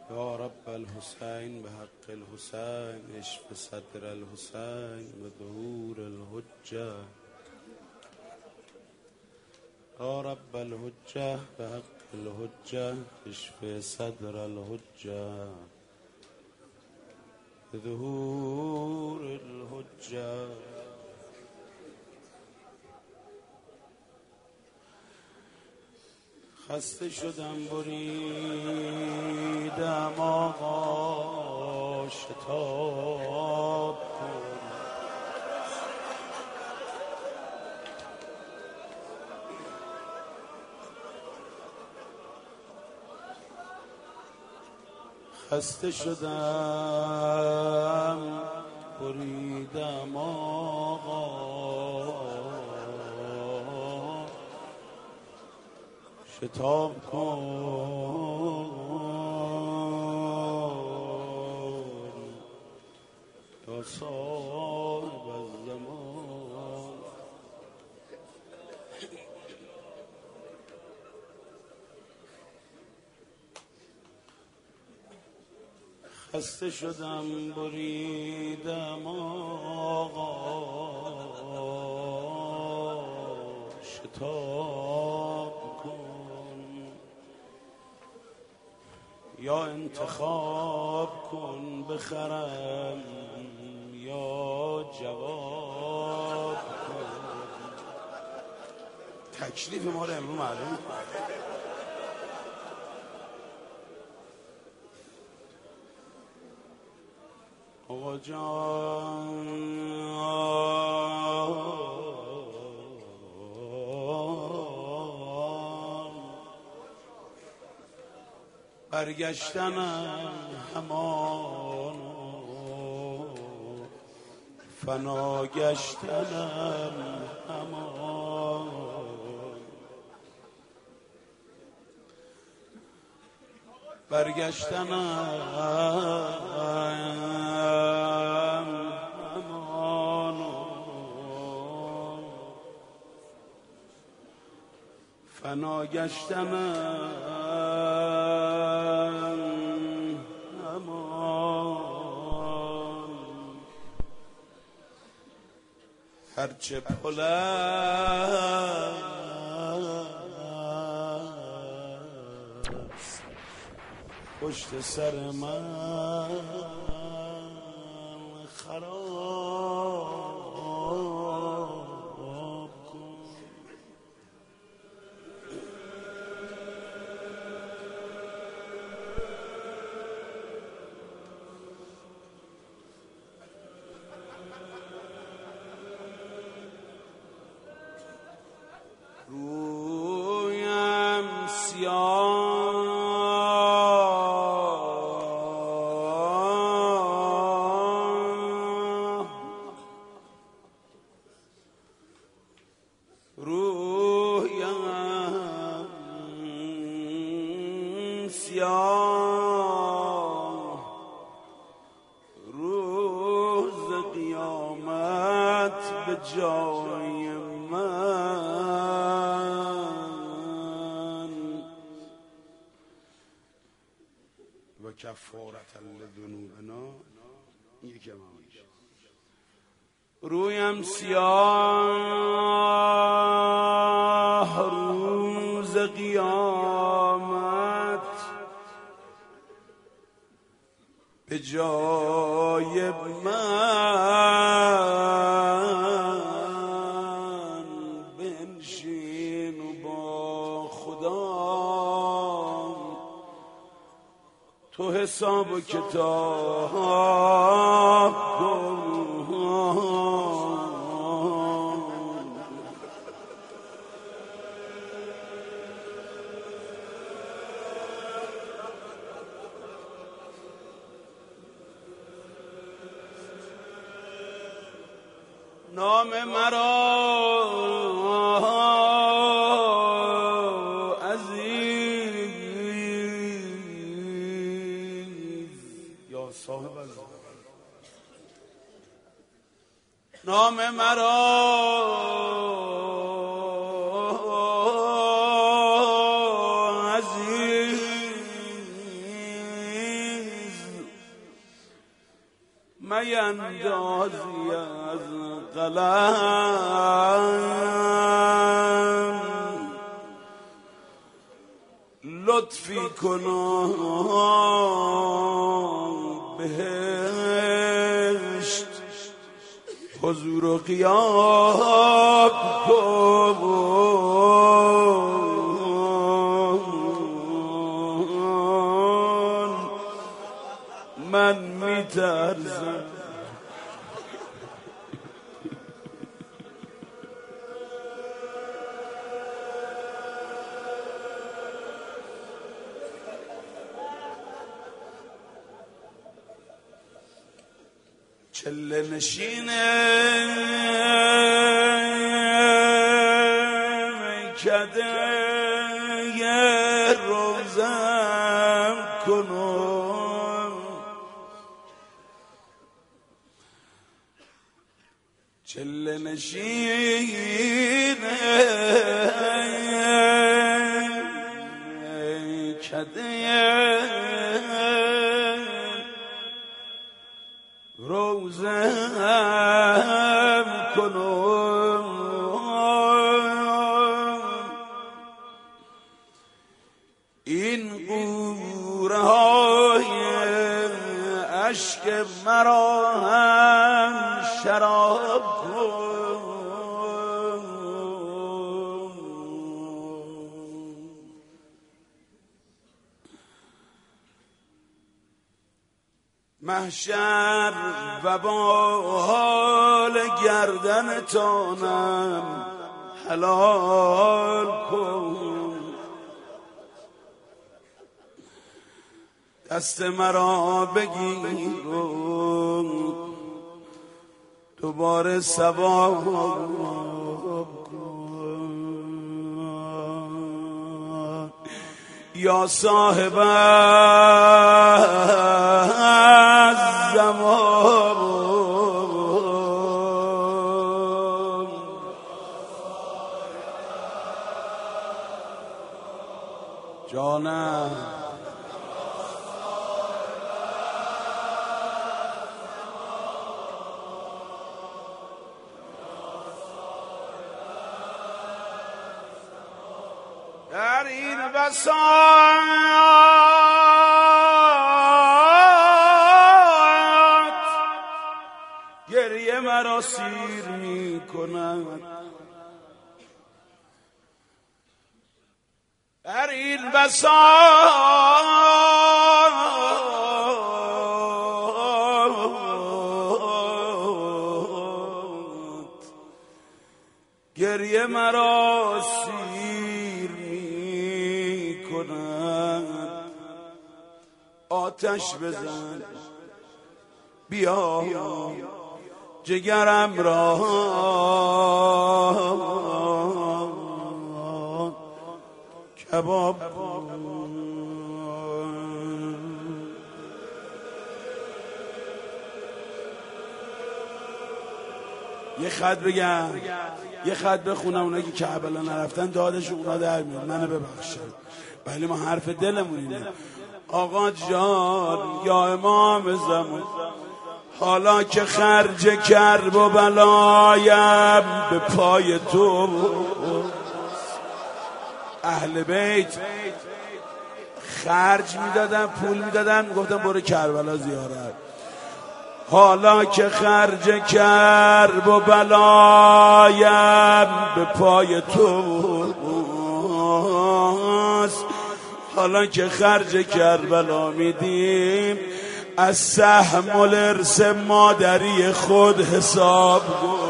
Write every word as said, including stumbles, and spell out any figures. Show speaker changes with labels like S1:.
S1: یا رب الحسین بحق الحسین اشف صدر الحسین بظهور الحجه یا رب الحجه بحق الحجه اشف صدر الحجه بظهور الحجه. خسته شدم بریدم آقا شتاب کن، خسته شدم بریدم آقا شتاب کن یا صاحب الزمان. خسته شدم بریدم آقا شتاب کن، یا انتخاب کن بخرم یا جواب کن. تکلیف ما رو امروز معلوم آقا جان. برگشتنم همان فنا گشتنم همان، برگشتنم همان فنا گشتنم همان. هرچه پلست پشت سر من خراب کن. رویم سیاه رویم سیاه روز قیامت به جای من و کفارت لذنوبنا. یکی هم رویم سیاه روز قیامت به جای من بنشین و با خدا تو حساب و کتاب کن. نام مرا عزیز یا صاحب الزمان. نام مرا عزیز میندازی از قلم لطفی کنم بهشت حضور و غیاب کن من میترسم چله نشینه میکده یه روزم کنم چله نشینه میکده روزم کنم این قوره های اشک مرا هم شراب کن محشر و با حال گردن تانم حلال کن دست مرا بگیر و دوباره ثواب کن یا صاحب زمان جانم در این بساط گریه مرا سیر می کند در این بساط گریه مرا سیر می کند آتش بزن بیا جگرم را کباب یه خط بگم یه خط بخونم اونایی که کربلا نرفتن دادش اونا در میاد منو ببخشید ولی ما حرف دلمون اینه آقا جان یا امام زمان حالا که خرج کرب و بلایم به پای تو اهل بیت خرج میدادن پول میدادن گفتم برو کربلا زیارت حالا که خرج کرب و بلایم به پای تو حالا که خرج کربلا میدیم از سهم الارث مادری خود حساب کن